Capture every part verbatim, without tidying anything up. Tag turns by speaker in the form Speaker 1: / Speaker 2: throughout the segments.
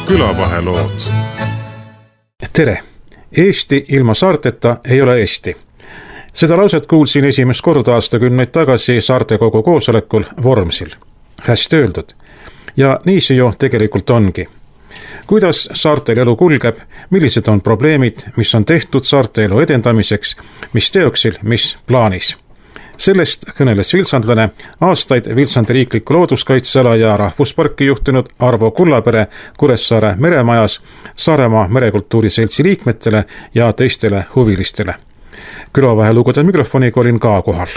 Speaker 1: külavahelood.
Speaker 2: Tere! Eesti ilma saarteta ei ole Eesti. Seda lauset kuulsin esimest korda aastakümneid tagasi saartekogu koosolekul Vormsil. Hästi öeldud. Ja nii see ju tegelikult ongi. Kuidas saartel elu kulgeb, millised on probleemid, mis on tehtud saarte elu edendamiseks, mis teoksil, mis plaanis. Sellest kõneles vilsandlane aastaid Vilsandi riikliku looduskaitseala ja rahvusparki juhtinud Arvo Kullapere Kuressaare meremajas Saaremaa merekultuuri seltsi liikmetele ja teistele huvilistele. Külavahelugude mikrofoniga olin ka kohal.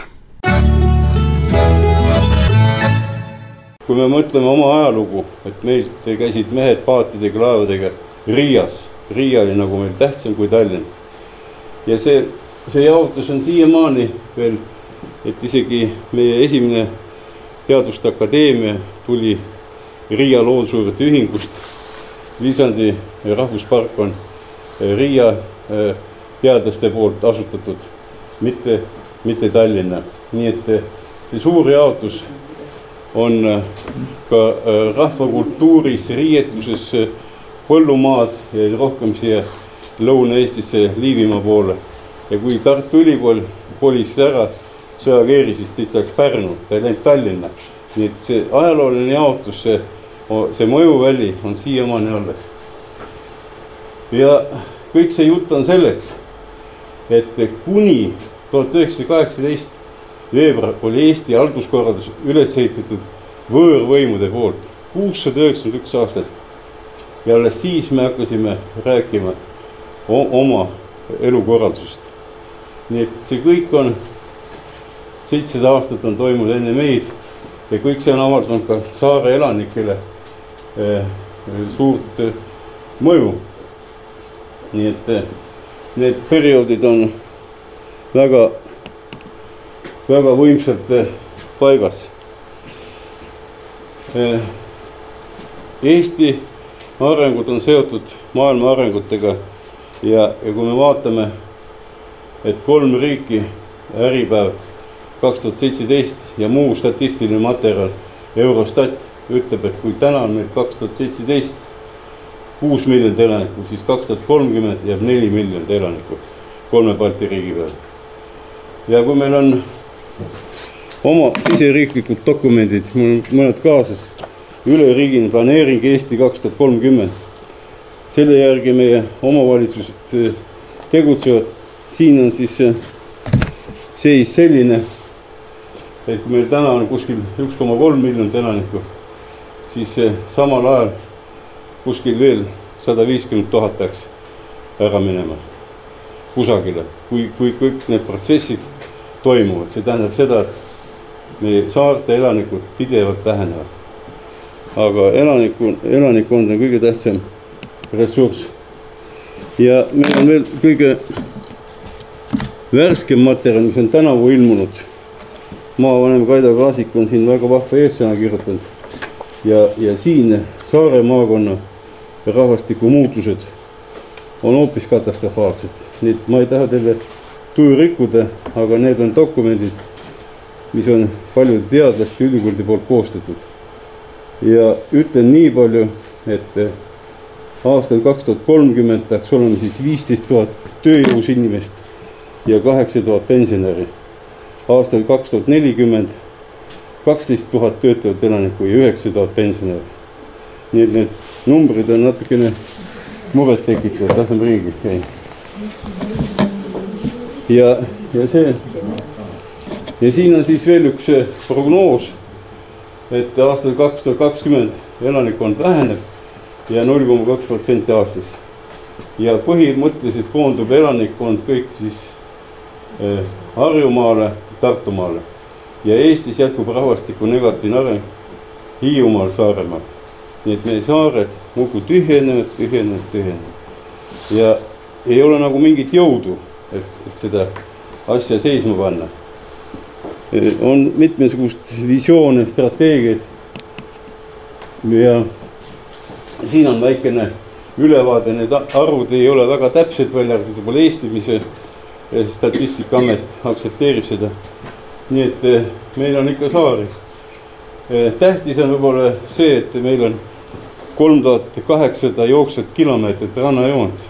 Speaker 3: Kui me mõtleme oma ajalugu, et meilt käisid mehed paatidega, laevadega Riias. Riia oli nagu meil tähtsam kui Tallinn. Ja see, see jaotus on siiamaani veel, et isegi meie esimene teaduste akadeemia tuli Riia loodussuurete ühingust. Vilsandi rahvuspark on Riia teadlaste poolt asutatud, mitte, mitte Tallinna. Nii et see suur jaotus on ka rahvakultuuris, riietuses põllumaad ja rohkem siia Lõuna-Eestisse Liivimaa poole. Ja kui Tartu Ülikool kolis ära Sõjakeeri, siis teist läks Pärnu, ta ei läinud Tallinna. Nii et see ajalooline jaotus, see, see mõjuväli on siiamaani alles. Ja kõik see jutt on selleks, et kuni tuhat üheksasada kaheksateist veebruar oli Eesti halduskorraldus üles ehitatud võõrvõimude poolt kuussada üheksakümmend üks aastat. Ja alles siis me hakkasime rääkima oma elukorraldusest. Nii et see kõik on seitsesada aastat on toimunud enne meid ja kõik see on avaldanud ka saare elanikele suurt mõju. Nii et need perioodid on väga, väga võimsalt paigas. Eesti arengud on seotud maailma arengutega ja, ja kui me vaatame, et kolm riiki Äripäev kaks tuhat seitseteist ja muu statistiline materjal Eurostat ütleb, et kui täna on meil kaks tuhat seitseteist kuus miljonit elanikku, siis kaks tuhat kolmkümmend jääb neli miljonit elanikku kolme Balti riigi peal. Ja kui meil on oma siseriiklikud dokumendid, mul on mõned kaasas, üleriigine planeering Eesti kaks tuhat kolmkümmend, selle järgi meie omavalitsused tegutsevad, siin on siis seis selline, et kui meil täna on kuskil üks koma kolm miljonit elanikku, siis samal ajal kuskil veel sada viiskümmend tuhat peaks ära minema kusagile. Kui, kui kõik need protsessid toimuvad, see tähendab seda, et meie saarte elanikud pidevalt vähenevad. Aga elaniku, elanikkond on kõige tähtsam ressurss. Ja meil on veel kõige värskem materjal, mis on tänavu ilmunud. Maavanem Kaida Kaasik on siin väga vahva eessõna kirjutanud ja, ja siin Saare maakonna rahvastiku muutused on hoopis katastrofaalsed. Nii et ma ei taha teile tuju rikkuda, aga need on dokumendid, mis on paljude teadlaste ülikoolide poolt koostatud. Ja ütlen nii palju, et aastal kaks tuhat kolmkümmend peaks olema siis viisteist tuhat tööjõus inimest ja kaheksa tuhat pensionäri. Aastal kaks tuhat nelikümmend kaksteist tuhat töötavat elanikku ja üheksa tuhat pensionäri. Nii et need numbrid on natukene muret tekitavad, laseme ringi. Okay. Ja, ja, see, ja siin on siis veel üks prognoos, et aastal kaks tuhat kakskümmend elanikkond väheneb ja null koma kaks protsenti aastas. Ja põhimõtteliselt koondub elanikkond kõik siis eh, Harjumaale, Tartumaale. Ja Eestis jätkub rahvastiku negatiivne areng Hiiumaal, Saaremaal. Nii et meie saared muidu tühjenevad, tühjenevad, tühjenevad. Ja ei ole nagu mingit jõudu, et, et seda asja seisma panna. On mitmesugust visioone, strateegiaid. Ja siin on väikene ülevaade, need arvud ei ole väga täpsed välja, võib-olla Eesti, mis Statistikaamet aktsepteerib seda. Nii et meil on ikka saari. Tähtis on võib-olla see, et meil on kolm tuhat kaheksasada jooksvat kilomeetrit rannajoont.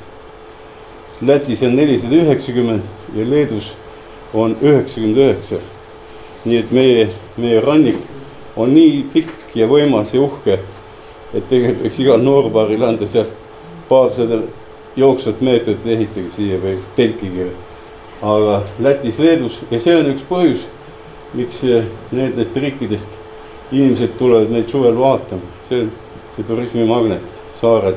Speaker 3: Lätis on nelisada üheksakümmend ja Leedus on üheksakümmend üheksa. Nii et meie, meie rannik on nii pikk ja võimas ja uhke, et tegelikult võiks igal noorpaaril anda seal paarsada jooksvat meetrit ehitage siia või telkige. Aga Lätis, Leedus ja see on üks põhjus, miks nendest riikidest inimesed tulevad meid suvel vaatama. See on see turismimagnet, saared.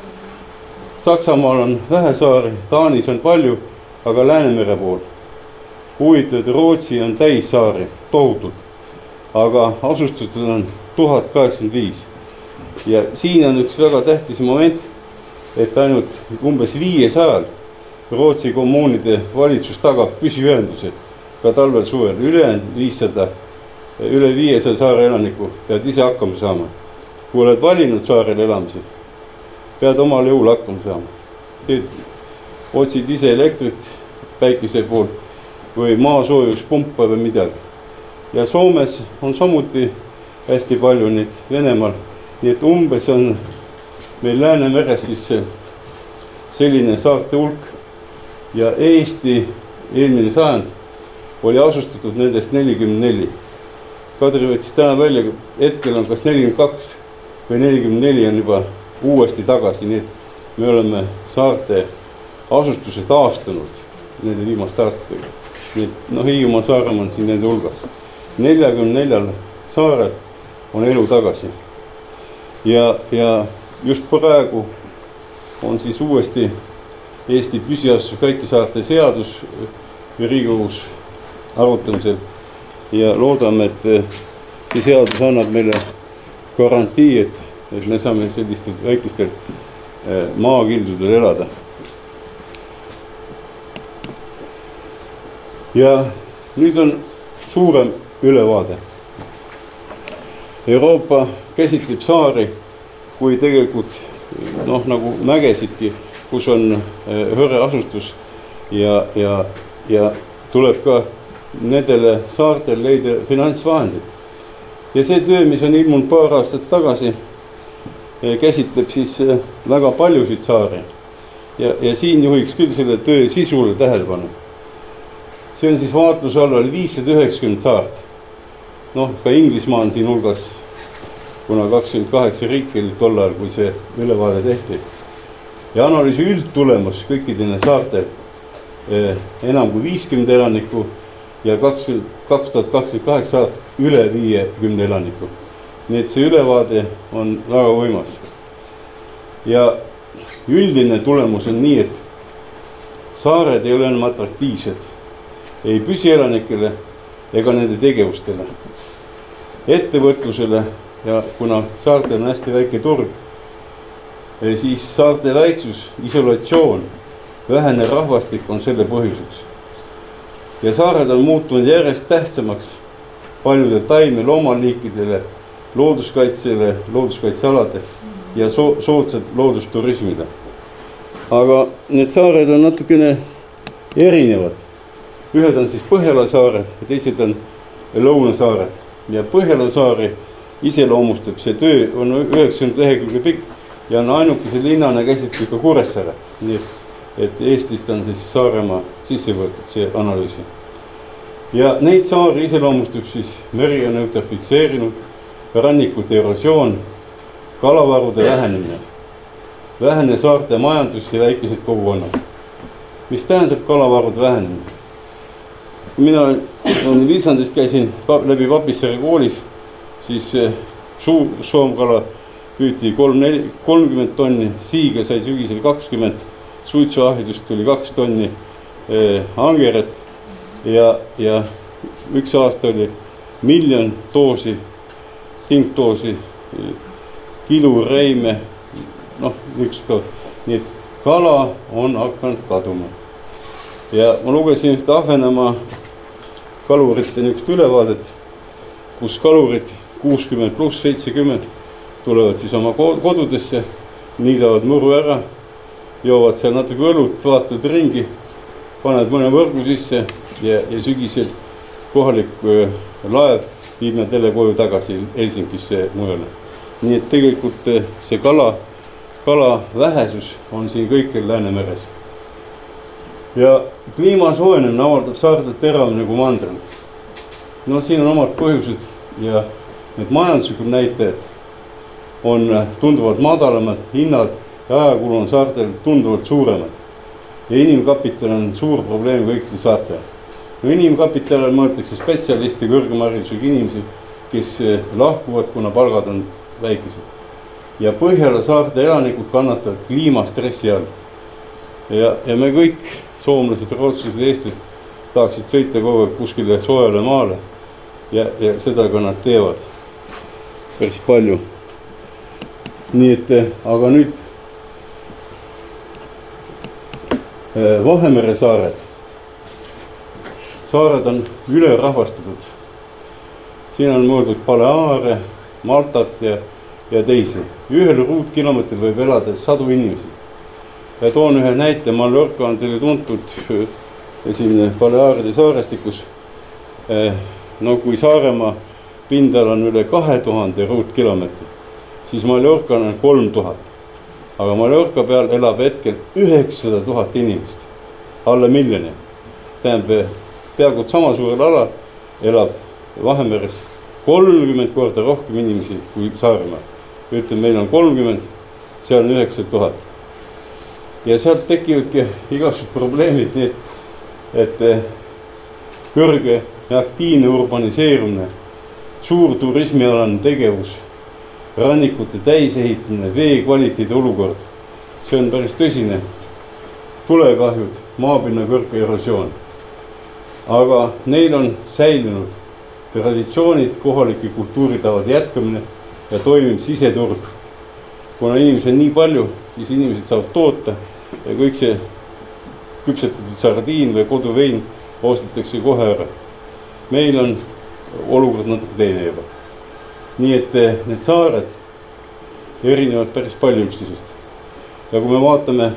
Speaker 3: Saksamaal on vähe saari, Taanis on palju, aga Läänemere pool. Huvitatud Rootsi on täis saari, tohutult, aga asustatud on tuhat kaheksakümmend viis. Ja siin on üks väga tähtis moment, et ainult umbes viiesajal Rootsi kommuunide valitsus tagab püsiühendused ka talvel suvel. Ülejäänud viissada, üle viiesaja saare elaniku pead ise hakkama saama. Kui oled valinud saarel elamise, pead omal jõul hakkama saama. Teed, otsid ise elektrit päikese poolt või maasoojuspumpa või midagi. Ja Soomes on samuti hästi palju neid Venemaal. Nii et umbes on meil Läänemeres siis selline saarte hulk. Ja Eesti eelmine sajand oli asustatud nendest nelikümmend neli. Kadri võttis täna välja, hetkel on kas nelikümmend kaks või nelikümmend neli on juba uuesti tagasi. Nii et me oleme saarte asustuse taastanud nende viimaste aastatega. Nii et no, Hiiumaa Saaremaa on siin nende hulgas. neljakümne neljal saarel on elu tagasi. Ja, ja just praegu on siis uuesti Eesti püsiasustus väikesaarte seadus Riigikogus arutamisel ja loodame, et see seadus annab meile garantii, et, et me saame sellistel väikestel maakildudel elada. Ja nüüd on suurem ülevaade. Euroopa käsitleb saari kui tegelikult noh, nagu mägesidki, kus on hõre asustus ja, ja, ja tuleb ka nendele saartel leida finantsvahendid. Ja see töö, mis on ilmunud paar aastat tagasi, käsitleb siis väga paljusid saari. Ja, ja siin juhiks küll selle töö sisule tähelepanu. See on siis vaatluse all oli viissada üheksakümmend saart. Noh, ka Inglismaa on siin hulgas, kuna kakskümmend kaheksa riiki oli tol ajal, kui see ülevaade tehti. Ja analüüsi üldtulemus kõikidele saartel enam kui viiskümmend elanikku ja kaks tuhat kakskümmend kaheksa üle viiekümne elanikku. Nii et see ülevaade on väga võimas. Ja üldine tulemus on nii, et saared ei ole enam atraktiivsed ei püsielanikele ega nende tegevustele. Ettevõtlusele ja kuna saartel on hästi väike turg, siis saarte väiksus, isolatsioon, vähene rahvastik on selle põhjuseks. Ja saared on muutunud järjest tähtsamaks paljude taime loomaliikidele, looduskaitsele, looduskaitsealade ja so soodsad loodusturismile. Aga need saared on natukene erinevad. Ühed on siis Põhjala saared ja teised on Lõunasaared. Ja Põhjala saari iseloomustab see töö on üheksakümmend lehekülge pikk ja on ainukese linnana käsitleb ka Kuressaare. Nii et Eestist on siis Saaremaa sisse võetud see analüüsi. Ja neid saari iseloomustab siis meri on eutrofitseerinud, rannikute erosioon, kalavarude vähenemine, vähene saarte majandus ja väikesed kogukonnad. Mis tähendab kalavarude vähenemine? Mina Viljandist käisin läbi Papissaare koolis, siis suur soomkala püüti kolmkümmend tonni, siiga sai sügisel kakskümmend, suitsuahvidust tuli kaks tonni eh, angeret ja, ja üks aasta oli miljon doosi, hingdoosi, kilu reime, noh, üks tood. Nii et kala on hakanud kaduma. Ja ma lugesin ühte Ahvenamaa kalurite niisugust ülevaadet, kus kalurid kuuskümmend pluss seitsekümmend tulevad siis oma kodudesse, niidavad muru ära, joovad seal natuke õlut, vaatavad ringi, paned mõne võrgu sisse ja, ja sügisel kohalik laev viib nad jälle koju tagasi Helsingisse mujale. nii et tegelikult see kala, kala vähesus on siin kõikjal Läänemeres. Ja kliima soojenemine avaldab saartel teravamini kui mandril. No siin on omad põhjused ja need majanduslikud näitajad on tunduvalt madalamad, hinnad ja ajakulu on saartel tunduvalt suuremad. Ja inimkapital on suur probleem kõikidel saartel. No inimkapital on mõeldakse spetsialisti, kõrgema haridusega inimesi, kes lahkuvad, kuna palgad on väikesed. Ja Põhjala saarte elanikud kannatavad kliimastressi all. Ja, ja me kõik, soomlased, rootslased, eestlased, tahaksid sõita kogu aeg kuskile soojale maale ja, ja seda ka nad teevad päris palju. Nii et, aga nüüd Vahemere saared. Saared on ülerahvastatud. Siin on mõeldud Baleare, Maltat ja, ja teisi. Ühel ruutkilometril võib elada sadu inimesi. Ja toon ühe näite, Mallorca on teile tuntud siin Balearide saarestikus. No kui Saaremaa pindal on üle kahe tuhande ruutkilometri, siis Mallorca on kolm tuhat. Aga Mallorca peal elab hetkel üheksasada tuhat inimest, alla miljoni. Tähendab, peaaegu sama suurel ala elab Vahemeres kolmkümmend korda rohkem inimesi kui Saaremaal. Ütleme, meil on kolmkümmend, seal on üheksasada tuhat. Ja sealt tekivadki igasugused probleemid, nii et kõrge ja aktiivne urbaniseerumine, suur turismialane tegevus, rannikute täisehitamine, vee kvaliteedi olukord. See on päris tõsine. Tulekahjud, maapinna kõrge erosioon. Aga neil on säilinud traditsioonid, kohalike kultuuritavad jätkamine ja toimib siseturg. Kuna inimesi on nii palju, siis inimesed saavad toota ja kõik see küpsetatud sardiin või koduvein ostetakse kohe ära. Meil on olukord natuke teine juba. Nii et need saared erinevad päris palju üksteisest. Ja kui me vaatame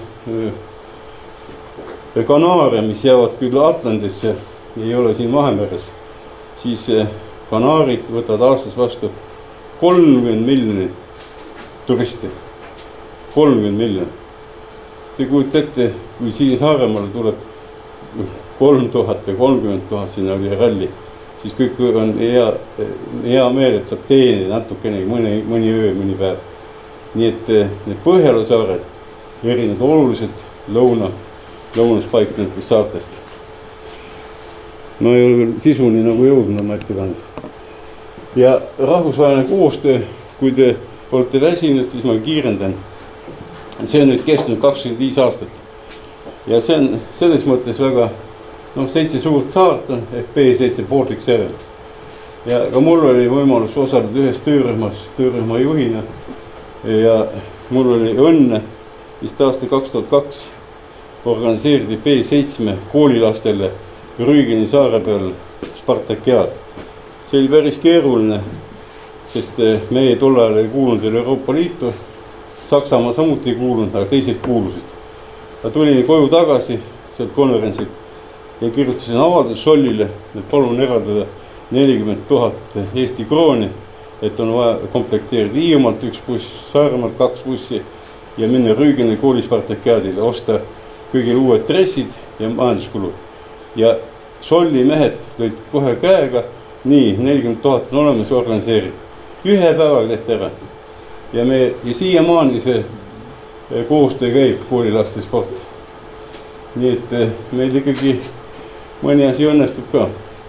Speaker 3: Kanaaria, mis jäävad küll Atlandisse, ei ole siin Vahemeres, siis Kanaarid võtavad aastas vastu kolmkümmend miljonit turisti. kolmkümmend miljonit. Te kujutate ette, kui siin Saaremaale tuleb kolm tuhat või kolmkümmend tuhat, sinna oli ralli, siis kõik on hea, hea meel, et saab teenida natukene mõni, mõni öö, mõni päev. Nii et need Põhjala saared erinevad oluliselt lõuna, lõunas paiknevatest saartest. Ma ei ole veel sisuni nagu jõudnud oma ettekandes. Ja rahvusvaheline koostöö, kui te olete väsinud, siis ma kiirendan. See on nüüd kestnud kakskümmend viis aastat. Ja see on selles mõttes väga, noh, seitse suurt saart on, ehk B seitse Baltic seven. Ja ka mul oli võimalus osaleda ühes töörühmas, töörühma juhina. Ja mul oli õnne, vist aasta kaks tuhat kaks organiseeriti B seitse koolilastele Rügeni saare peal Spartakiaad. See oli päris keeruline, sest meie tol ajal ei kuulunud veel Euroopa Liitu, Saksamaa samuti ei kuulunud, aga teised kuulusid. Ta tuli koju tagasi sealt konverentsilt ja kirjutasin avaldus Sollile, et palun eraldada nelikümmend tuhat Eesti krooni, et on vaja komplekteerida Hiiumaalt üks buss, Saaremaalt kaks bussi ja minna Rügeni kooli Spartakiaadile, osta kõigil uued dressid ja majanduskulud. Ja Solli mehed lõid kohe käega, nii nelikümmend tuhat on olemas organiseerib. Ühe päevaga tehti ära. Ja, me, ja siiamaani see koostöö käib koolilaste sport. Nii et meil ikkagi mõni asi õnnestub ka.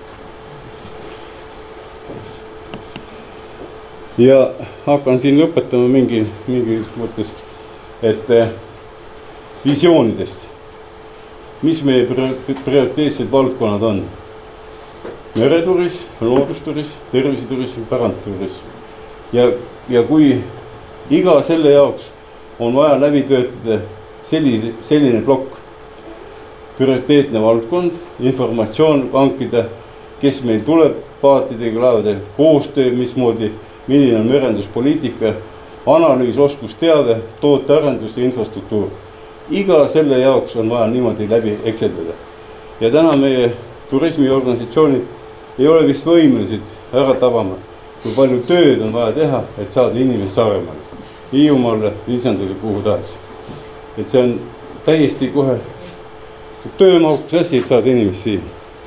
Speaker 3: Ja hakkan siin lõpetama mingi, mingi mõttes, et visioonidest. Mis meie prioriteetsed valdkonnad on? Mereturism, loodusturism, terviseturism, pärandturism. Ja, ja kui iga selle jaoks on vaja läbi töötada sellise, selline plokk, prioriteetne valdkond, informatsioon hankida, kes meil tuleb paatidega, laevadega, koostöö, mismoodi, milline on merenduspoliitika, analüüs, oskusteave, tootearendus ja infrastruktuur. Iga selle jaoks on vaja niimoodi läbi ekseldada. Ja täna meie turismiorganisatsioonid ei ole vist võimelised ära tabama kui palju tööd on vaja teha, et saada inimest Saaremaale, Hiiumaale, Viljandile, kuhu tahaks. Et see on täiesti kohe töömahukas asi, et saada inimest siia.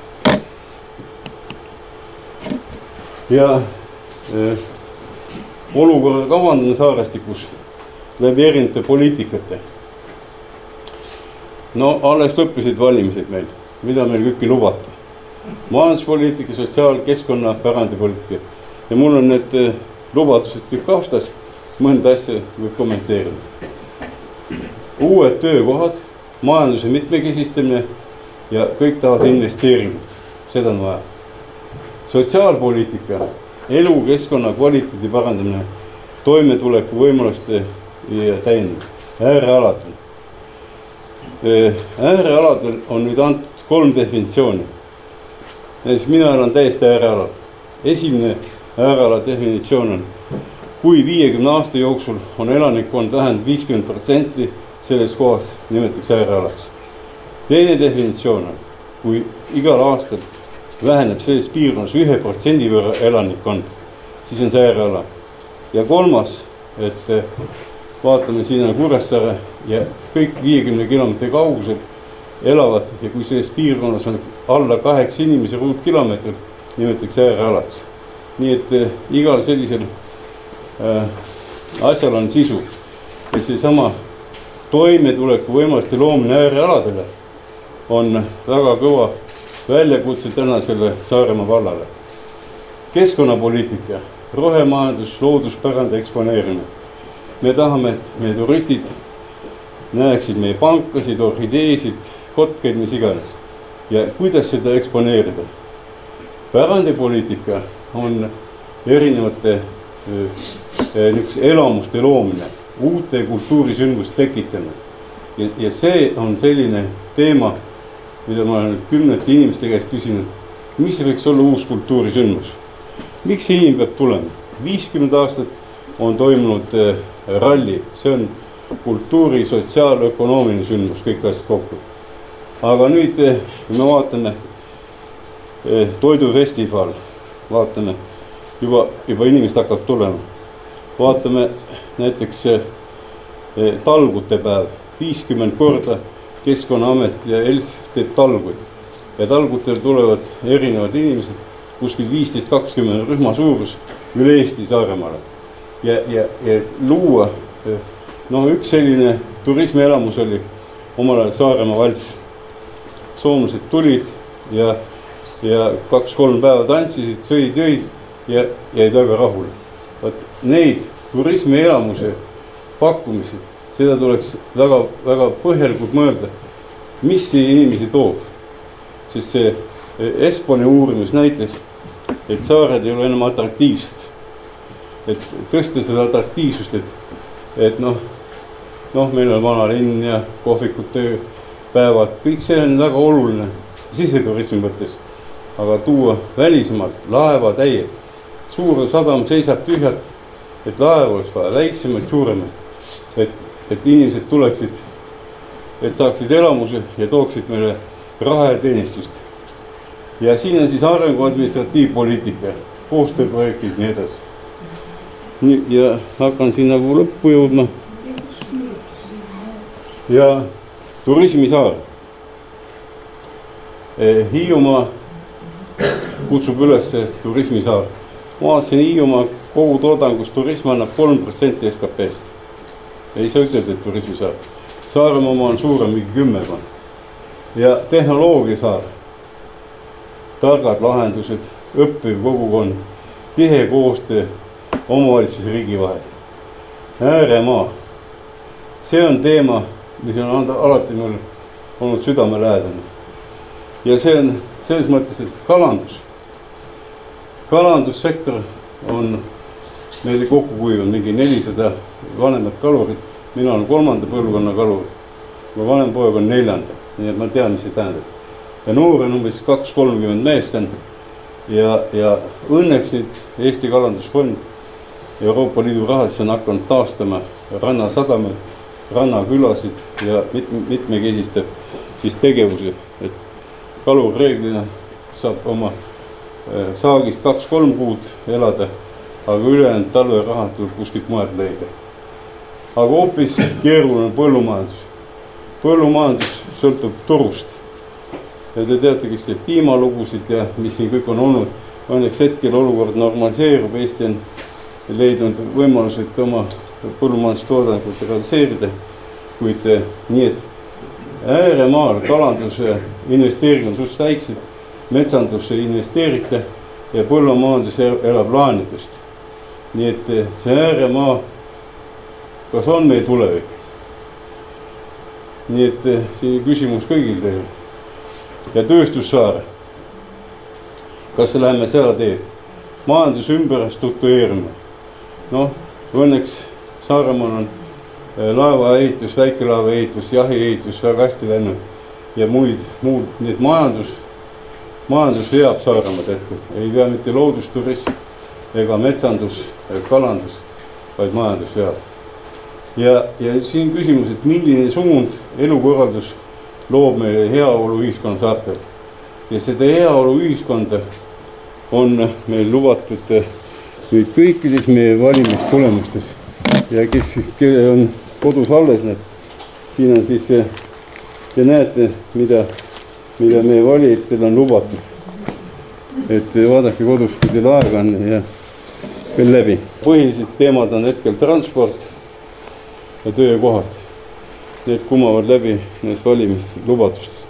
Speaker 3: Ja eh, olukorra kavandamine saarestikus läbi erinevate poliitikate. No alles lõppesid valimised meil, mida meil kõiki lubati. Majanduspoliitika, sotsiaal-, keskkonna, pärandipoliitika. Ja mul on need eh, lubadused kõik aastas, mõnda asja võib kommenteerida. Uued töökohad, majanduse mitmekesistamine ja kõik tahavad investeeringut. Seda on vaja. Sotsiaalpoliitika, elu, keskkonna, kvaliteedi parandamine, toimetuleku võimaluste ja täiendamine. Äärealadel. Äärealadel on nüüd antud kolm definitsiooni. Mina elan täiesti äärealal. Esimene ääreala definitsioon on, kui viiekümne aasta jooksul on elanikkond vähemalt viiskümmend protsenti selles kohas nimetatakse äärealaks. Teine definitsioon on, kui igal aastal väheneb selles piirkonnas ühe protsendi võrra elanikkond, siis on see ääreala. Ja kolmas, et vaatame, siin on Kuressaare ja kõik viiekümne kilomeetri kaugusel elavad ja kui selles piirkonnas on alla kaheksa inimese ruutkilomeetril, nimetatakse äärealaks. Nii et igal sellisel äh, asjal on sisu. Ja see sama toimetuleku võimaluste loomine äärealadele on väga kõva väljakutse täna selle Saaremaa vallale. Keskkonnapoliitika, rohemajandus, looduspärande eksponeerimine. Me tahame, et meie turistid näeksid meie pankasid, orhideesid, kotkeid, mis iganes. Ja kuidas seda eksponeerida? Pärandipoliitika on erinevate elamuste loomine, uute kultuurisündmust tekitamine. Ja, ja see on selline teema, mida ma olen kümnete inimeste käest küsinud, mis võiks olla uus kultuurisündmus? Miks inimene peab tulema? viiskümmend aastat on toimunud ralli, see on kultuuri, sotsiaal-ökonoomiline sündmus, kõik asjad kokku. Aga nüüd, kui me vaatame toidufestival, vaatame, juba, juba inimesed hakkab tulema. Vaatame näiteks talgute päev, viiskümmend korda Keskkonnaamet ja Elf teeb talguid. Ja talgutel tulevad erinevad inimesed, kuskil viisteist kakskümmend rühma suurus üle Eesti Saaremaale. Ja, ja, ja luua, no üks selline turismielamus oli omal ajal Saaremaa valss. Soomlased tulid ja, ja kaks-kolm päeva tantsisid, sõid, jõid ja jäid väga rahule. Vaat neid turismielamuse pakkumisi, seda tuleks väga, väga põhjalikult mõelda, mis see inimesi toob. Sest see Esponi uurimus näitas, et saared ei ole enam atraktiivsed. Et tõsta seda atraktiivsust, et, et noh, noh, meil on vana linn ja kohvikute päevad, kõik see on väga oluline siseturismi mõttes. Aga tuua välismaalt laeva täie, suur sadam seisab tühjalt, et laev oleks vaja väiksemalt, suuremalt. Et, et inimesed tuleksid, et saaksid elamuse ja tooksid meile raha ja teenistust. Ja siin on siis arengu administratiivpoliitika, koostööprojektid nii edasi. Ja hakkan siin nagu lõppu jõudma. Ja turismisaar. Hiiumaa kutsub üles turismisaar. Ma vaatasin Hiiumaa kogu toodangust turism annab kolm protsenti S K P-st. Ei saa ütelda, et turismisaar. Saaremaa oma on suurem mingi kümmekond. Ja tehnoloogiasaar. Targad lahendused, õppiv kogukond, tihe koostöö omavalitsus riigi vahel. Ääremaa. See on teema, mis on alati mul olnud südamelähedane. Ja see on selles mõttes, et kalandus. Kalandussektor on meile kokku kuivad mingi nelisada vanemat kalurit. Mina olen kolmanda põlvkonna kalur. Mu vanem poeg on neljanda. Nii et ma tean, mis see tähendab. Ja noor on umbes kaks kolmkümmend meest on. Ja, ja õnneks nüüd Eesti Kalandusfond Euroopa Liidu rahadesse on hakanud taastama rannasadame, rannakülasid ja mit, mitmekesistab siis tegevusi. Et kalur reeglina saab oma saagist kaks-kolm kuud elada aga ülejäänud talverahad tuleb kuskilt mujalt leida. Aga hoopis keeruline põllumajandus. Põllumajandus sõltub turust. Ja te teate, kes teeb piimalugusid ja mis siin kõik on olnud. Õnneks hetkel olukord normaliseerub, Eesti on leidnud võimalused oma põllumajandustoodangut realiseerida, kuid nii, et ääremaal kalanduse investeering on suht väiksed, metsandusse investeerite ja põllumajandus elab laenudest. Nii et see ääremaa, kas on meie tulevik? Nii et siin küsimus kõigil teil. Ja tööstussaare. Kas se läheme seda teed? Majandus ümber struktureerime. No, õnneks Saaremaal on laeva ehitus, väikelaeva ehitus, jahi ehitus väga hästi läinud ja muid, muud. Nii et majandus, majandus veab Saaremaad hetkel. Ei vea mitte loodusturism ega metsandus, kalandus, vaid majandus veab. Ja, ja siin küsimus, et milline suund elukorraldus loob meile heaolu ühiskonna saartel. Ja seda heaolu ühiskonda on meil lubatud nüüd kõikides meie valimistulemustes. Ja kes, kelle on kodus alles, need, siin on siis, te näete, mida, mida meie valijatel on lubatud. Et vaadake kodus, kui teil aega on ja veel läbi. Põhilised teemad on hetkel transport ja töökohad. Need kumavad läbi nendest valimislubadustest.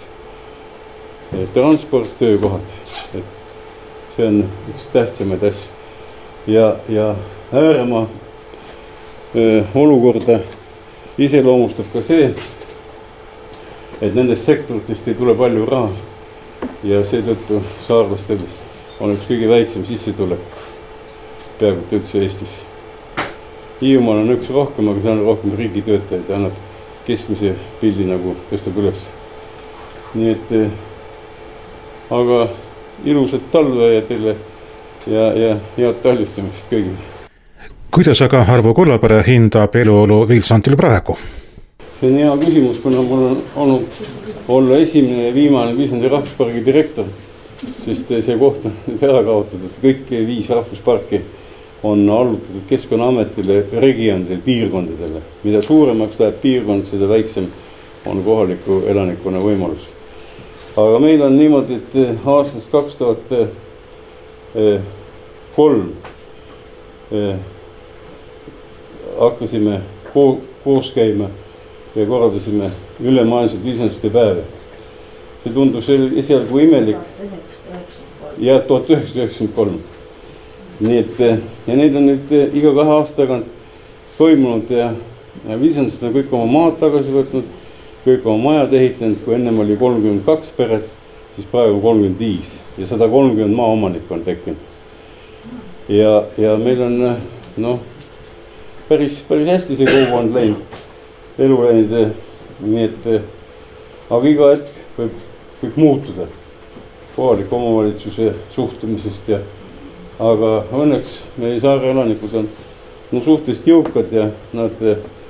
Speaker 3: Transport, töökohad. Et see on üks tähtsamaid asju. Ja, ja ääremaa öö, olukorda iseloomustab ka see, et nendest sektoritest ei tule palju raha ja seetõttu saarlastel on üks kõige väiksem sissetulek peaaegu üldse Eestis. Hiiumaal on üks rohkem, aga see on rohkem riigitöötajaid ja annab keskmise pildi nagu tõstab üles. Nii et, aga ilusat talve ja teile ja, ja head taljutamist kõigile.
Speaker 2: Kuidas aga Arvo Kullapere hindab eluolu Vilsandil praegu?
Speaker 3: See on hea küsimus, kuna mul on olnud olla esimene ja viimane Vilsandi rahvuspargi direktor, sest see koht on ära kaotatud. Kõik viis rahvusparki on allutatud Keskkonnaametile, regioonidele, piirkondadele. Mida suuremaks läheb piirkond, seda väiksem on kohaliku elanikkonna võimalus. Aga meil on niimoodi, et aastast kaks tuhat kolm hakkasime koos käima ja korraldasime ülemaailmselt Vilsandiste päevi. See tundus esialgu imelik. Ja tuhat üheksasada üheksakümmend kolm. Nii et, ja neid on nüüd iga kahe aastaga toimunud ja, ja Vilsandist on kõik oma maad tagasi võtnud, kõik oma majad ehitanud, kui ennem oli kolmkümmend kaks peret, siis praegu kolmkümmend viis ja sada kolmkümmend maaomanikku on tekkinud. Ja, ja meil on, noh, päris, päris hästi see kogukond läinud, elu läinud, nii et, aga iga hetk võib, võib muutuda kohaliku omavalitsuse suhtumisest ja aga õnneks meie saare elanikud on no, suhteliselt jõukad ja nad,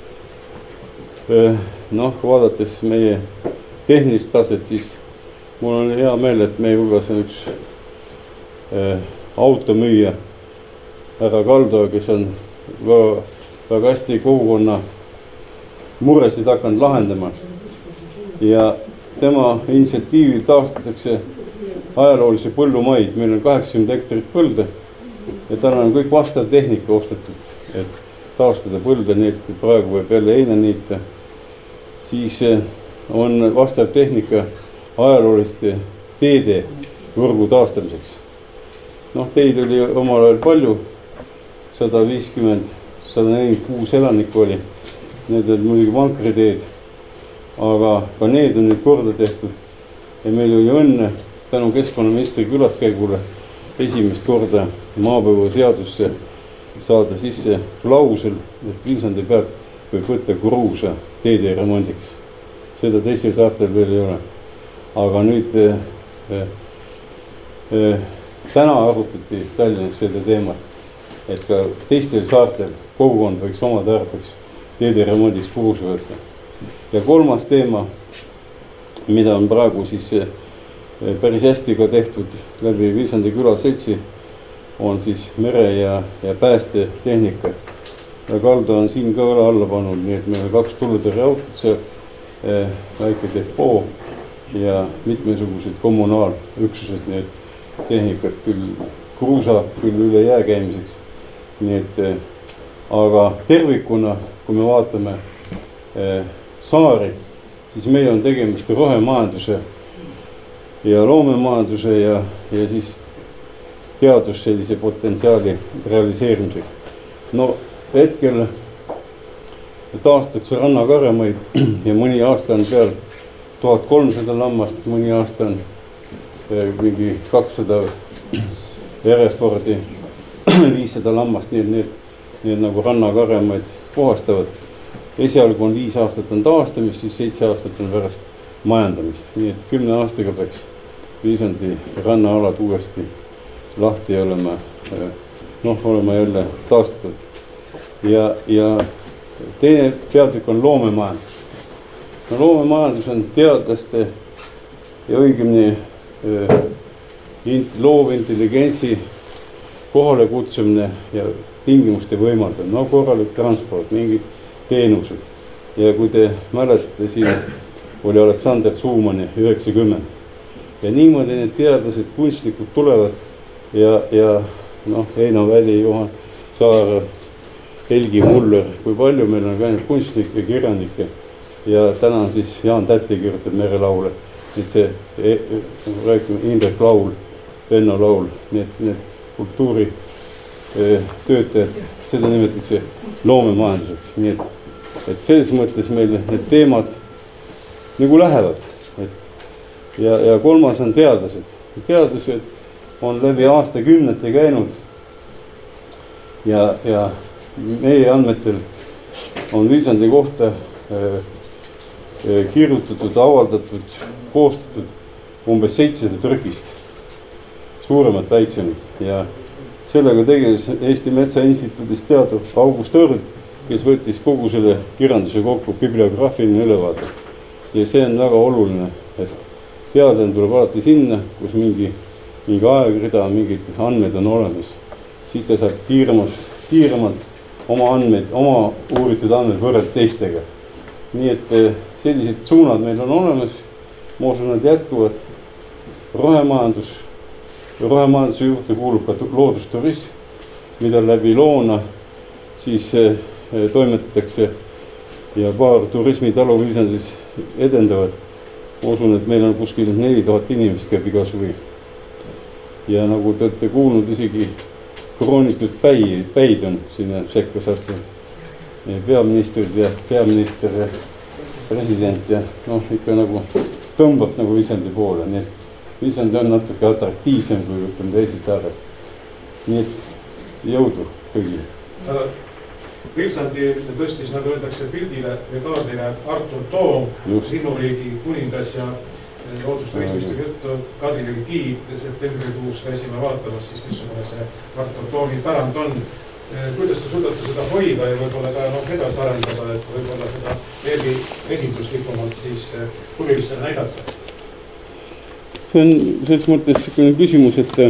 Speaker 3: noh, vaadates meie tehnilist taset, siis mul on hea meel, et meie hulgas on üks äh, automüüja härra Kaldo, kes on väga, väga hästi kogukonna muresid hakanud lahendama. Ja tema initsiatiivil taastatakse ajaloolise põllumaid. Meil on kaheksakümmend hektarit põlde ja täna on kõik vastav tehnika ostetud, et taastada põlde, nii et praegu võib jälle heina niita. Siis on vastav tehnika ajalooliste teede võrgu taastamiseks. Noh, teid oli omal ajal palju, sada viiskümmend, sada nelikümmend kuus elanikku oli. Need on muidugi vankriteed, aga ka need on nüüd korda tehtud. Ja meil oli õnne tänu keskkonnaministri külaskäigule esimest korda maapõueseadusse saada sisse klausel, et Vilsandi pealt võib võtta kruusa teede remondiks. Seda teisel saartel veel ei ole. Aga nüüd eh, eh, täna arutati Tallinnas seda teemat, et ka teistel saartel kogukond võiks oma tarbeks teede remondiks kruusa võtta. Ja kolmas teema, mida on praegu siis päris hästi ka tehtud läbi Vilsandi külaseltsi, on siis mere ja, ja päästetehnika. Ja kalda on siin ka alla pannud, nii et meil on kaks tulutõrjeautot seal, väike depoo ja mitmesugused kommunaalüksused, nii et tehnikat küll kruusa, küll üle jää käimiseks. Nii et, aga tervikuna, kui me vaatame saari, siis meil on tegemist rohemajanduse ja loomemajanduse ja, ja siis teadus sellise potentsiaali realiseerimisega. No hetkel taastakse rannakarjamaid ja mõni aasta on peal tuhat kolmsada lammast, mõni aasta on mingi kakssada Erefordi, viissada lammast, nii et need, need nagu rannakarjamaid puhastavad. Esialgu on viis aastat on taastamist, siis seitse aastat on pärast majandamist. Nii et kümne aastaga peaks Viisandi rannaalad uuesti lahti ja olema, noh, olema jälle taastatud. Ja, ja teine peatükk on loomemajandus. No, loomemajandus on teadlaste ja õigemini loovintelligentsi kohale kutsumine ja tingimuste võimaldamine. No, korralik transport, mingid teenused. Ja kui te mäletate, siin oli Aleksander Zuumani üheksakümmend. Ja niimoodi need teadlased kunstnikud tulevad ja, ja noh, Heino Väli, Juhan Saar, Helgi Muller, kui palju meil on käinud kunstnikke, kirjanikke ja täna on siis Jaan Täti kirjutab Merelaule, et see räägime Indrek Laul, Venno Laul, need, need kultuuri töötajad, seda nimetatakse loomemajanduseks, nii et, et selles mõttes meil need teemad nagu lähevad. Et, ja, ja kolmas on teadlased. Teadlased on läbi aastakümnete käinud ja, ja meie andmetel on Viisandi kohta kirjutatud, avaldatud, koostatud umbes seitsesada trükist, suuremad väiksemad. Ja sellega tegeles Eesti Metsa Instituudis teadur August Õrd, kes võttis kogu selle kirjanduse kokku bibliograafiline ülevaade. Ja see on väga oluline, et teadlane tuleb alati sinna, kus mingi, mingi aegrida, mingid andmed on olemas. Siis ta saab kiiremalt, kiiremalt oma andmeid, oma uuritud andmeid võrrelda teistega. Nii et sellised suunad meil on olemas, ma usun, et jätkuvad rohemajandus. Rohemajanduse juurde kuulub ka loodusturism, mida läbi Loona siis toimetatakse ja paar turismitalu Viisandis edendavad. Ma usun, et meil on kuskil neli tuhat inimest käib iga suvi. Ja nagu te olete kuulnud, isegi kroonitud päi, päid on sinna sekka sattunud. Peaministrid ja peaminister ja president ja noh, ikka nagu tõmbab nagu Viisandi poole. Nii et Viisandi on natuke atraktiivsem kui ütleme teised saared. Nii et jõudu kõigile.
Speaker 1: Viisandi tõstis, nagu öeldakse, pildile ja kaardile Artur Toom, linnuriigi kuningas ja loodusturismistega juttu, Kadriorgi giid, septembrikuus käisime vaatamas, siis missugune see Artur Toomi pärand on. Kuidas te suudate seda hoida ja võib-olla ka noh, edasi arendada, et võib-olla seda veelgi esinduslikumalt siis huvilistele näidata?
Speaker 3: See on selles mõttes küsimus, et,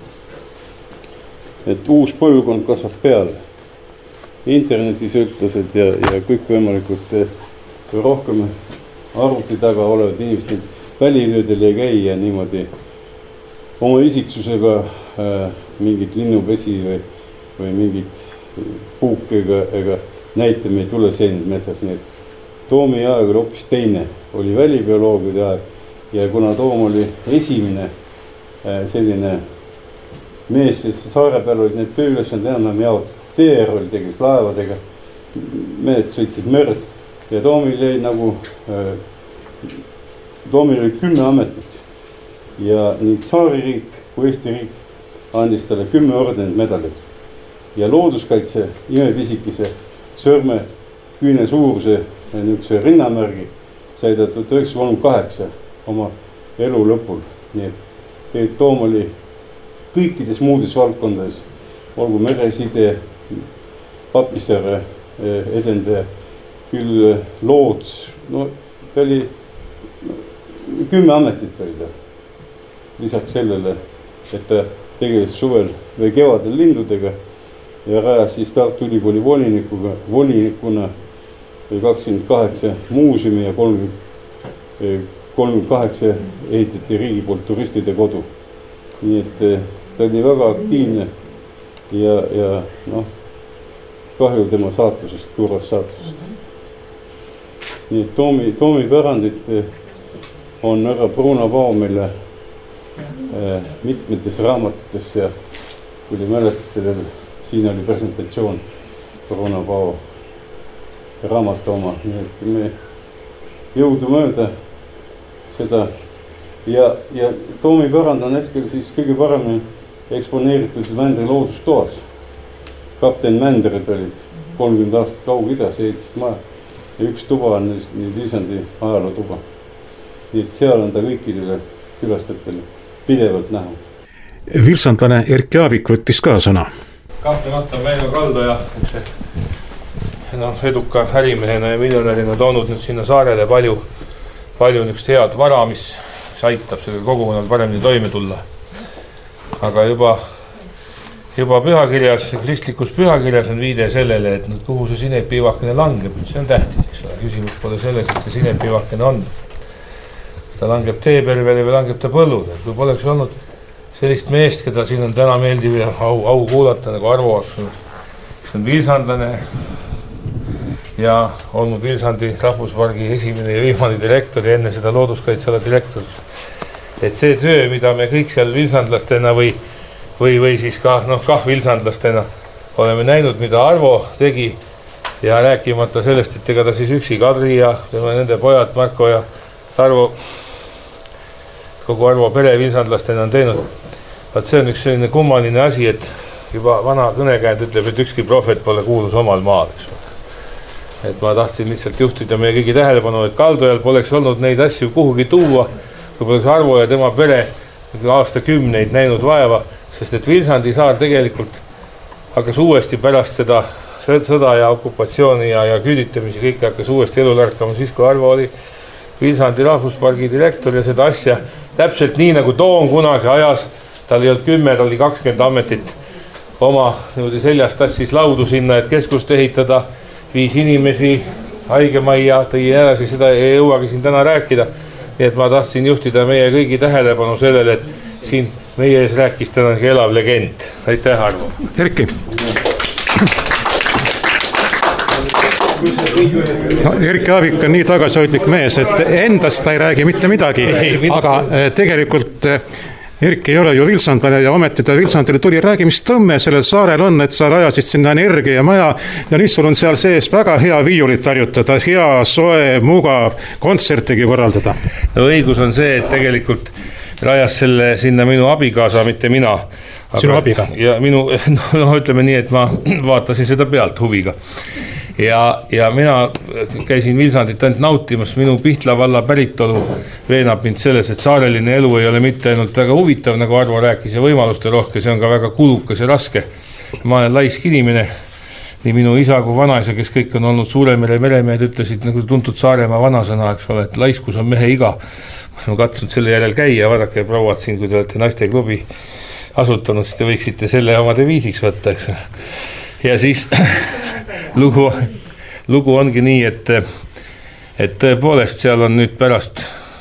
Speaker 3: et uus põlvkond kasvab peale. Internetis ütlased ja, ja kõik võimalikud rohkem arvuti taga olevad inimesed välitöödel ei käi ja niimoodi oma isiksusega äh, mingit linnupesi või, või mingit puukega ega näitame ei tule seenid metsas. Nii et Toomi aeg oli hoopis teine, oli välibioloogide aeg ja kuna Toom oli esimene äh, selline mees, siis saare peal olid need tööülesanded enam jaotud. T R oli tegis laevadega, mehed sõitsid merd ja Toomil jäi nagu, äh, Toomil oli kümme ametit ja nii Tsaaririik kui Eesti riik andis talle kümme ordenit medalit ja looduskaitse imepisikise sõrme küüne suuruse niisuguse rinnamärgi sai ta tuhat üheksasada kolmkümmend kaheksa oma elu lõpul. Nii et Toom oli kõikides muudes valdkondades, olgu mereside, Papissaare edendaja, küll loods, no ta oli kümme ametit oli ta. Lisaks sellele, et ta tegeles suvel või kevadel lindudega ja rajas siis Tartu Ülikooli volinikuga, volinikuna kakskümmend kaheksa muuseumi ja kolmkümmend kaheksa ehitati riigi poolt turistide kodu. Nii et ta oli väga aktiivne ja, ja noh, kahju tema saatusest, kurvast saatusest. Nii et Toomi, Toomi pärandit on ära Bruno Pao meile äh, mitmetes raamatutes ja kui te mäletate veel, siin oli presentatsioon Bruno Pao raamatu oma, nii et me jõudu mööda seda ja, ja Toomi pärand on hetkel siis kõige paremini eksponeeritud Mändri loodustoas. Kapten Mändrid olid kolmkümmend aastat Kaug-Idas ehitasid maja ja üks tuba on nüüd Viljandi ajalootuba. Nii et seal on ta kõikidele külastajatele pidevalt näha.
Speaker 2: Vilsandlane Erki Aavik võttis ka sõna.
Speaker 4: Kahtlemata Väino Kaldoja no, eduka ärimehena ja miljonärina toonud nüüd sinna saarele palju, palju niisugust head vara, mis aitab sellel kogukonnal paremini toime tulla. Aga juba, juba pühakirjas, kristlikus pühakirjas on viide sellele, et nüüd, kuhu see sinepiivakene langeb, see on tähtis. Küsimus pole selles, et see sinepiivakene on. Ta langeb teepervele või langeb ta põllule. Kui poleks olnud sellist meest, keda siin on täna meeldiv ja au, au kuulata nagu Arvo, kes on vilsandlane ja olnud Vilsandi rahvuspargi esimene ja viimane direktor ja enne seda looduskaitsala direktor. Et see töö, mida me kõik seal vilsandlastena või, või, või siis ka, noh, kah vilsandlastena oleme näinud, mida Arvo tegi ja rääkimata sellest, et ega ta siis üksi Kadri ja tema nende pojad Marko ja Tarvo, kogu Arvo pere vilsandlastena on teinud. Vaat see on üks selline kummaline asi, et juba vana kõnekäend ütleb, et ükski prohvet pole kuulus omal maal. Et ma tahtsin lihtsalt juhtida meie kõigi tähelepanu, et Kaldojal poleks olnud neid asju kuhugi tuua, kui poleks Arvo ja tema pere aastakümneid näinud vaeva, sest et Vilsandi saar tegelikult hakkas uuesti pärast seda sõda ja okupatsiooni ja, ja küüditamisi kõik hakkas uuesti elu lärkama siis, kui Arvo oli Vilsandi rahvuspargi direktor ja seda asja täpselt nii, nagu Toon kunagi ajas, tal ei olnud kümme, tal oli kakskümmend ametit oma seljast tassis laudu sinna, et keskust ehitada, viis inimesi haigemajja, tõi edasi, seda ei jõuagi siin täna rääkida. Nii et ma tahtsin juhtida meie kõigi tähelepanu sellele, et siin meie ees rääkis tänagi elav legend. Aitäh, Arvo.
Speaker 2: Erki. No, Erki Aavik on nii tagasihoidlik mees, et endast ta ei räägi mitte midagi, aga tegelikult Erki ei ole ju vilsandlane ja ometi ta Vilsandile tuli. Räägi, mis tõmme sellel saarel on, et sa rajasid sinna energia maja ja nüüd sul on seal sees väga hea viiulit harjutada, hea, soe, mugav kontsertigi korraldada.
Speaker 4: No õigus on see, et tegelikult rajas selle sinna minu abikaasa, mitte mina.
Speaker 2: Sinu abiga?
Speaker 4: Ja minu, no ütleme nii, et ma vaatasin seda pealt huviga. Ja, ja mina käisin Vilsandit ainult nautimas, minu Pihtla valla päritolu veenab mind selles, et saareline elu ei ole mitte ainult väga huvitav, nagu Arvo rääkis, ja võimaluste rohke, see on ka väga kulukas ja raske. Ma olen laisk inimene, nii minu isa kui vanaisa, kes kõik on olnud Suuremere meremehed, ütlesid nagu tuntud Saaremaa vanasõna, eks ole, et laiskus on mehe iga. Ma katsun selle järel käia, vaadake prouad siin, kui te olete naisteklubi asutanud, siis te võiksite selle oma deviisiks võtta, eks. Ja siis lugu, lugu ongi nii, et, et tõepoolest seal on nüüd pärast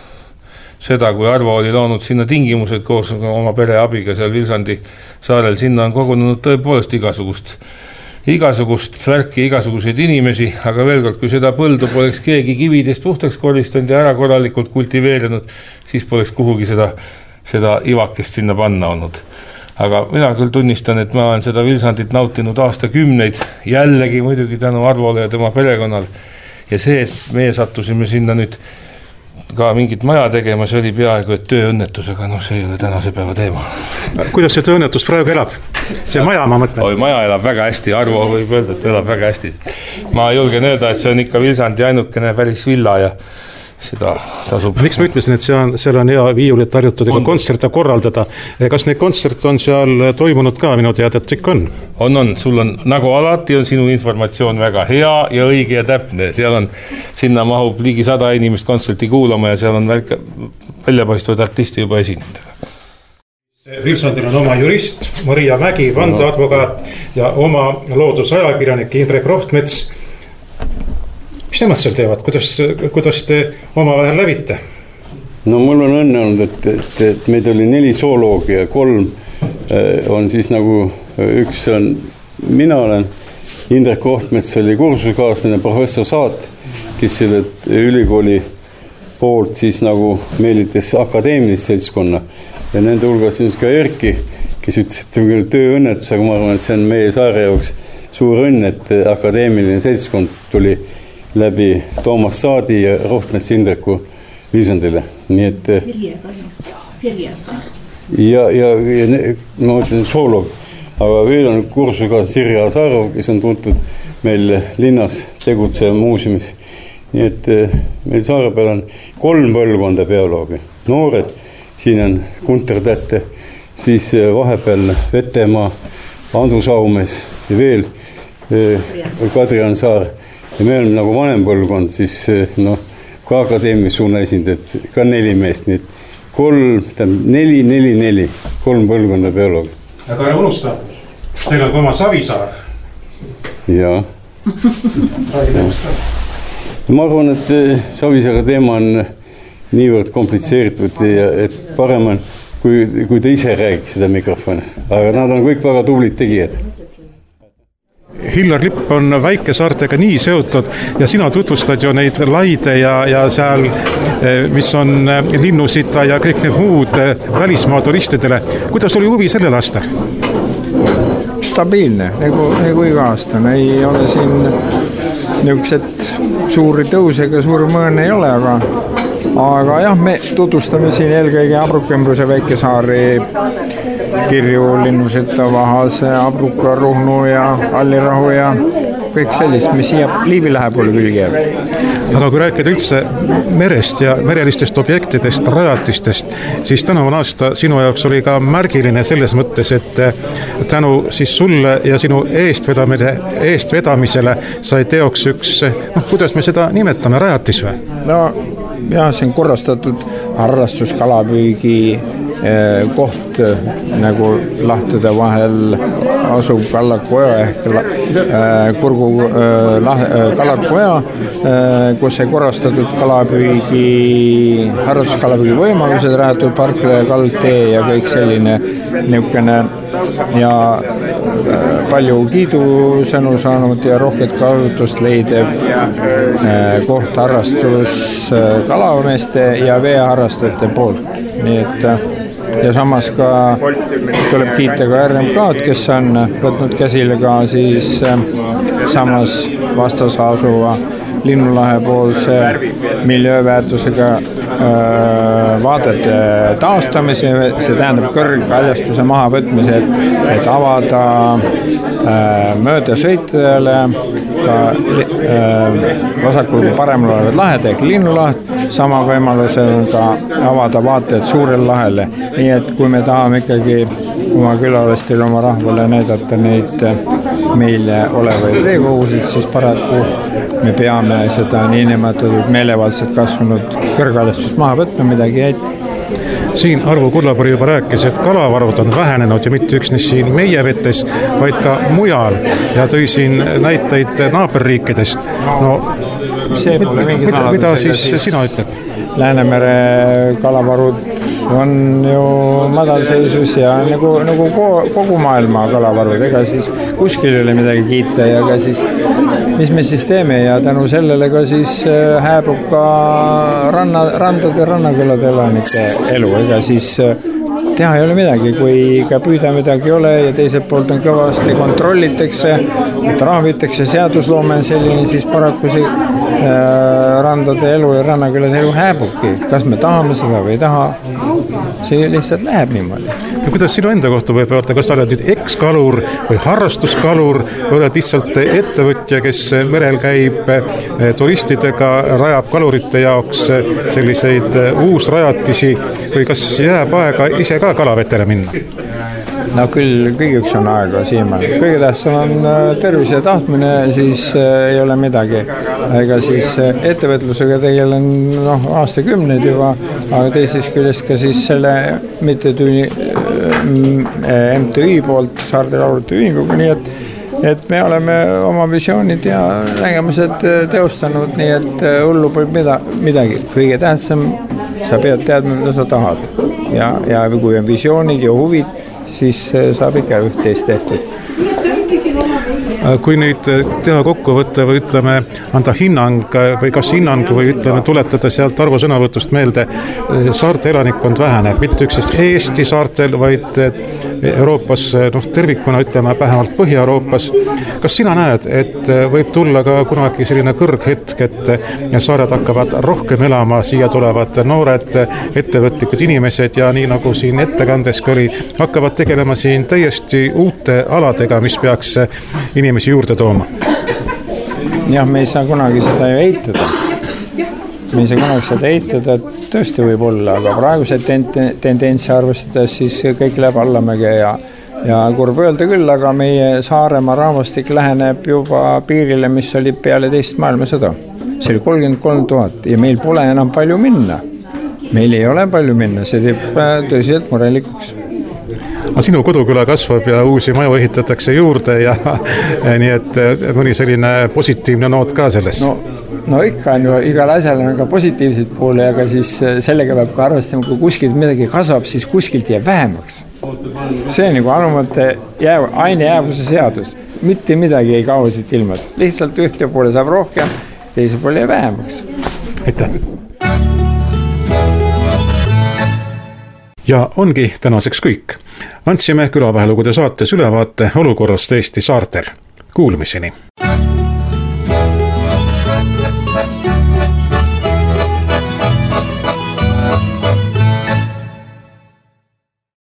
Speaker 4: seda, kui Arvo oli loonud sinna tingimused koos oma pere abiga seal Vilsandi saarel, sinna on kogunenud tõepoolest igasugust, igasugust värki, igasuguseid inimesi, aga veel kord, kui seda põldu poleks keegi kividest puhtaks koristanud ja ära korralikult kultiveerinud, siis poleks kuhugi seda, seda ivakest sinna panna olnud. Aga mina küll tunnistan, et ma olen seda Vilsandit nautinud aastakümneid, jällegi muidugi tänu Arvole ja tema perekonnal. Ja see, et meie sattusime sinna nüüd ka mingit maja tegema, see oli peaaegu, et tööõnnetusega, noh see ei ole tänase päeva teema.
Speaker 2: Kuidas see tööõnnetus praegu elab? See maja, ma mõtlen.
Speaker 4: Oi, maja elab väga hästi, Arvo võib öelda, et elab väga hästi. Ma julgen öelda, et see on ikka Vilsandi ainukene päris villa ja seda tasub. Miks ma ütlesin, et see on, seal on hea viiulit harjutada ega kontserte korraldada. Kas need kontsert on seal toimunud ka, minu teada, et kõik on? On, on. Sul on, nagu alati on sinu informatsioon väga hea ja õige ja täpne. Seal on, sinna mahub ligi sada inimest kontserti kuulama ja seal on välka, väljapaistvad artisti juba esinenud.
Speaker 2: Vilsondil on oma jurist Maria Mägi, vandeadvokaat ja oma loodusajakirjanik Indrek Rohtmets. Mis nemad seal teevad? Kuidas, kuidas te omavahel lävite?
Speaker 3: No mul on õnne olnud, et, et, et meid oli neli zooloogi ja kolm on siis nagu üks on, mina olen, Indrek Rohtmets oli kursuskaaslane professor Saat, kes selle ülikooli poolt siis nagu meelitas akadeemilist seltskonna ja nende hulgas on ka Erki, kes ütles, et on küll tööõnnetus, aga ma arvan, et see on meie saare jaoks suur õnn, et akadeemiline seltskond tuli läbi Toomas Saadi ja Rohtmets Indreku Vilsondile. Nii et
Speaker 5: Sirjas.
Speaker 3: Ja, ja, ja ma mõtlen zooloog, aga veel on kursusega Sirja Asarov, kes on tuntud meil linnas tegutseja muuseumis. Nii et meil saare peal on kolm põlvkonda bioloogi. Noored, siin on Gunter Tätte, siis vahepeal Vetemaa, Andu Saumes ja veel Kadrian Saar. Ja me oleme nagu vanem põlvkond, siis noh, ka akadeemilise suuna esindajad, ka neli meest, nii et kolm, tähendab neli, neli, neli, kolm põlvkonda bioloogi.
Speaker 2: Aga ära unusta, teil on oma Savisaar.
Speaker 3: Jaa. Ma arvan, et Savisaare teema on niivõrd komplitseeritud ja et parem on, kui, kui te ise räägiks seda mikrofoni. Aga nad on kõik väga tublid tegijad.
Speaker 2: Hillar Lipp on Väike-Saartega nii seotud ja sina tutvustad ju neid laide ja, ja seal, mis on linnusita ja kõik need muud välismaa turistidele. Kuidas oli huvi sellel aastal?
Speaker 6: Stabiilne, nagu, nagu iga aastane. Ei ole siin niisugused suuri tõusega, suuri mõõne ei ole, aga aga jah, me tutvustame siin eelkõige Abrukembruse Väike-Saari kirju, linnusita, Vahase, Abruka, Ruhnu ja Allirahu ja kõik sellist, mis siia Liivi lähepoole külge jääb.
Speaker 2: Aga kui rääkida üldse merest ja merelistest objektidest, rajatistest, siis tänaval aasta sinu jaoks oli ka märgiline selles mõttes, et tänu siis sulle ja sinu eestvedamise, eestvedamisele sai teoks üks, noh, kuidas me seda nimetame, rajatis või?
Speaker 6: No jah, see on korrastatud harrastuskalapüügi koht nagu lahtede vahel asub Kallakuoja ehk Kurgu Kallakuoja, kus see korrastatud kalapüügi, harrastuskalapüügi võimalused, rajatud parkle ja kaldtee ja kõik selline niisugune ja palju kiidusõnu saanud ja rohket kasutust leidev koht harrastus kalameeste ja veeharrastajate poolt. Nii et ja samas ka tuleb kiita ka R M K-d, kes on võtnud käsile ka siis samas vastas asuva Linnulahe poolse miljööväärtusega vaadete taastamise, see tähendab kõrghaljastuse maha võtmise, et, et avada mööda sõitjale ka vasakul paremal olevad lahed ehk Linnulaht, sama võimalusel on ka avada vaated suurel lahele. Nii et kui me tahame ikkagi oma külalistele, oma rahvale näidata neid meile olevaid veekogusid, siis paraku me peame seda niinimetatud meelevaldselt kasvanud kõrghaljastust maha võtma, midagi jäid.
Speaker 2: Siin Arvo Kullapõri juba rääkis, et kalavarud on vähenenud ja mitte üksnes siin meie vetes, vaid ka mujal ja tõi siin näiteid naaberriikidest. No,
Speaker 6: see pole mingi
Speaker 2: mida, mida siis, siis sina ütled?
Speaker 6: Läänemere kalavarud on ju madalseisus ja nagu, nagu kogu maailma kalavarud, ega siis kuskil ei ole midagi kiita ja ka siis, mis me siis teeme ja tänu sellele ka siis hääbub ka ranna, randade, rannakülade elanike elu, ega siis teha ei ole midagi, kui ka püüda midagi ei ole ja teiselt poolt on kõvasti kontrollitakse, trahvitakse, seadusloome on selline, siis paraku see äh, randade elu ja rannakülade elu hääbubki. Kas me tahame seda või ei taha, see lihtsalt läheb niimoodi.
Speaker 2: Ja kuidas sinu enda kohta võib öelda, kas sa oled nüüd ekskalur või harrastuskalur või oled lihtsalt ettevõtja, kes merel käib turistidega, rajab kalurite jaoks selliseid uusrajatisi või kas jääb aega ise ka kalavetele minna?
Speaker 6: No küll kõigeks on aega siiamaani. Kõige tähtsam on tervis ja tahtmine, siis ei ole midagi. Ega siis ettevõtlusega tegelen noh, aastakümneid juba, aga teisest küljest ka siis selle mitte tüüni M T Ü poolt, Saarde Kalavarude Ühinguga, nii et et me oleme oma visioonid ja nägemused teostanud, nii et hullu pole mida, midagi. Kõige tähtsam, sa pead teadma, mida sa tahad. Ja, ja kui on visioonid ja huvid, siis saab ikka üht-teist tehtud.
Speaker 2: Kui nüüd teha kokkuvõtte või ütleme, anda hinnang või kas hinnang või ütleme, tuletada sealt Arvo sõnavõtust meelde, saarte elanikkond väheneb, mitte üksnes Eesti saartel, vaid Euroopas, noh, tervikuna ütleme, vähemalt Põhja-Euroopas. Kas sina näed, et võib tulla ka kunagi selline kõrghetk, et saared hakkavad rohkem elama, siia tulevad noored ettevõtlikud inimesed ja nii nagu siin ettekandeski oli, hakkavad tegelema siin täiesti uute aladega, mis peaks inimesi juurde tooma?
Speaker 6: Jah, me ei saa kunagi seda ju eitada. Me ei saa kunagi seda eitada, et tõesti võib olla, aga praeguse tendentsi arvestades siis kõik läheb allamäge ja, ja kurb öelda küll, aga meie Saaremaa rahvastik läheneb juba piirile, mis oli peale teist maailmasõda. See oli kolmkümmend kolm tuhat ja meil pole enam palju minna. Meil ei ole palju minna, see teeb tõsiselt murelikuks.
Speaker 2: Aga sinu koduküla kasvab ja uusi maju ehitatakse juurde ja nii et mõni selline positiivne noot ka selles.
Speaker 6: No, no ikka on ju, igal asjal on ka positiivseid poole, aga siis sellega peab ka arvestama, kui kuskilt midagi kasvab, siis kuskilt jääb vähemaks. See on nagu arvamata jääv, aine jäävuse seadus. Mitte midagi ei kao siit ilmast. Lihtsalt ühte poole saab rohkem, teise poole jääb vähemaks.
Speaker 2: Aitäh! Ja ongi tänaseks kõik. Andsime Külavahelugude saates ülevaate olukorrast Eesti saartel. Kuulmiseni!